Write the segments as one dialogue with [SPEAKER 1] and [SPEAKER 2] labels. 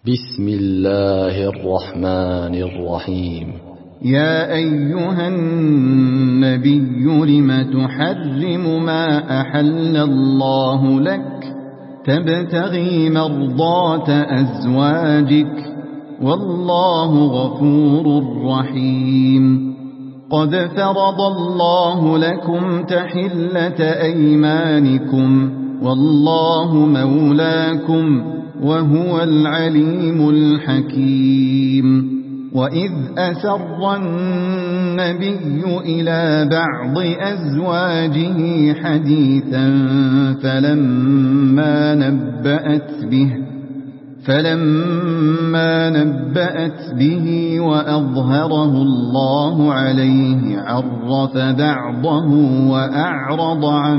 [SPEAKER 1] بسم الله الرحمن الرحيم.
[SPEAKER 2] يا أيها النبي لم تحرم ما أحل الله لك تبتغي مرضات أزواجك والله غفور رحيم. قد فرض الله لكم تحلة أيمانكم والله مولاكم وهو العليم الحكيم. وإذ أسر النبي إلى بعض أزواجه حديثا فلما نبأت به وأظهره الله عليه عرف بعضه وأعرض عن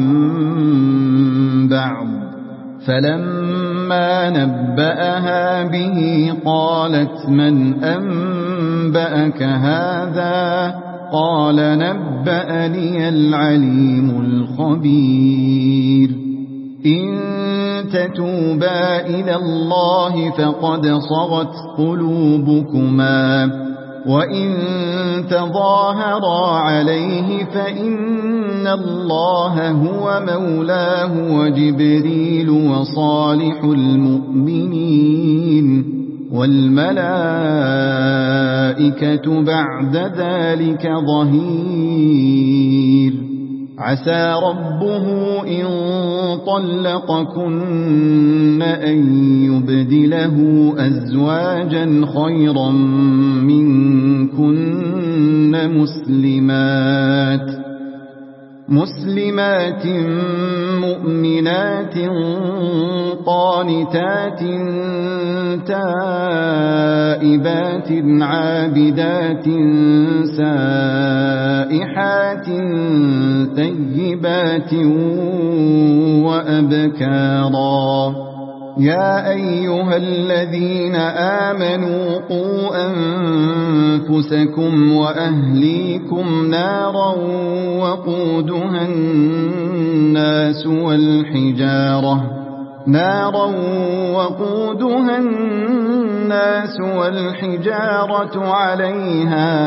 [SPEAKER 2] بعض. فلما نبأها به قالت من أنبأك هذا؟ قال نبأني العليم الخبير. إن تتوبا إلى الله فقد صغت قلوبكما وإن تظاهرا عليه فإن الله هو مولاه وجبريل وصالح المؤمنين والملائكة بعد ذلك ظهير. عسى ربه إن طلقكن أن يبدله أزواجا خيرا منكن مسلمات مؤمنات قانتات تائبات عابدات سائحات ثيبات وأبكارا. يا أيها الذين آمنوا قوا أنفسكم وأهليكم نارا وقودها الناس والحجارة عليها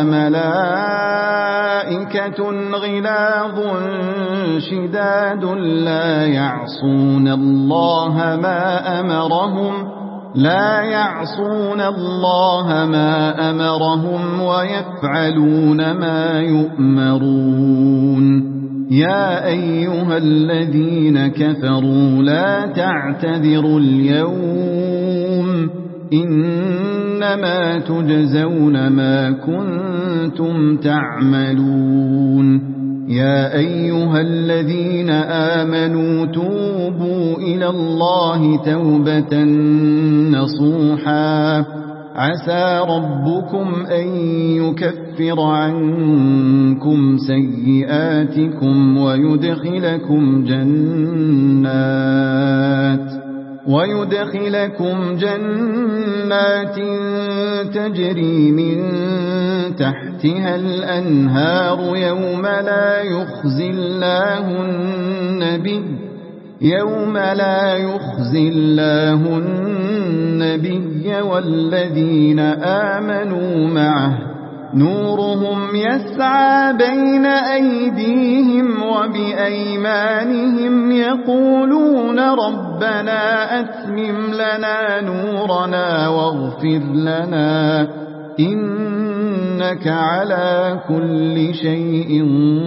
[SPEAKER 2] ملائكة غلاظ شداد لا يعصون الله ما أمرهم ويفعلون ما يؤمرون. يا أيها الذين كفروا لا تعتذروا اليوم إنما تجزون ما كنتم تعملون. يا أيها الذين آمنوا توبوا إلى الله توبة نصوحا عسى ربكم أن يكفر عنكم سيئاتكم ويدخلكم جنات تجري من تحتها الأنهار يوم لا يخزي الله النبي والذين آمنوا معه نورهم يسعى بين أيديهم وبأيمانهم يقولون ربنا أتمم لنا نورنا واغفر لنا إنك على كل شيء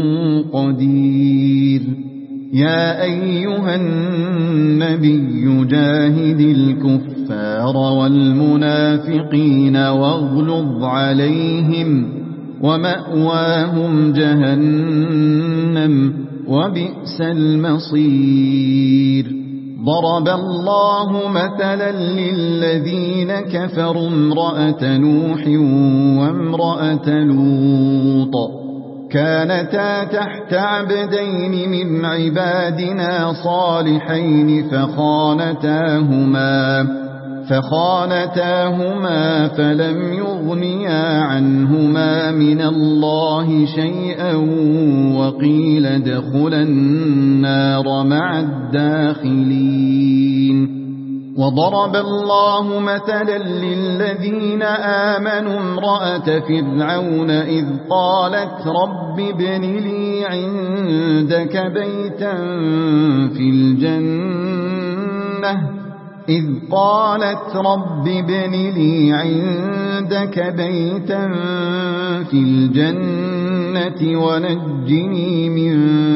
[SPEAKER 2] قدير. يا أيها النبي جاهد الكفار والمنافقين واغلظ عليهم ومأواهم جهنم وبئس المصير. ضرب الله مثلا للذين كفروا امرأة نوح وامرأة لوط كانتا تحت عبدين من عبادنا صالحين فخانتاهما فلم يغنيا عنهما من الله شيئا وقيل ادخلا النار مع الداخلين. وضرب الله مثلا للذين آمنوا امرأة فرعون إذ قالت رب ابن لي عندك بيتا في الجنة ونجني من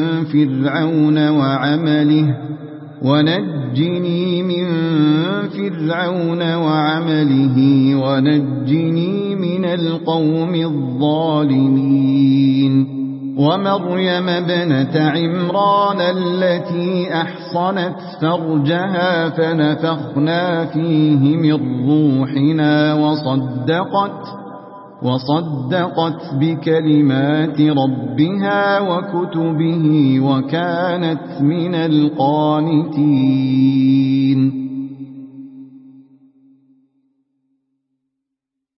[SPEAKER 2] فرعون وعمله ونجني من القوم الظالمين ومريم ابنة عمران التي أحصنت فرجها فنفخنا فيه من روحنا وصدقت بكلمات ربها وكتبه وكانت من القانتين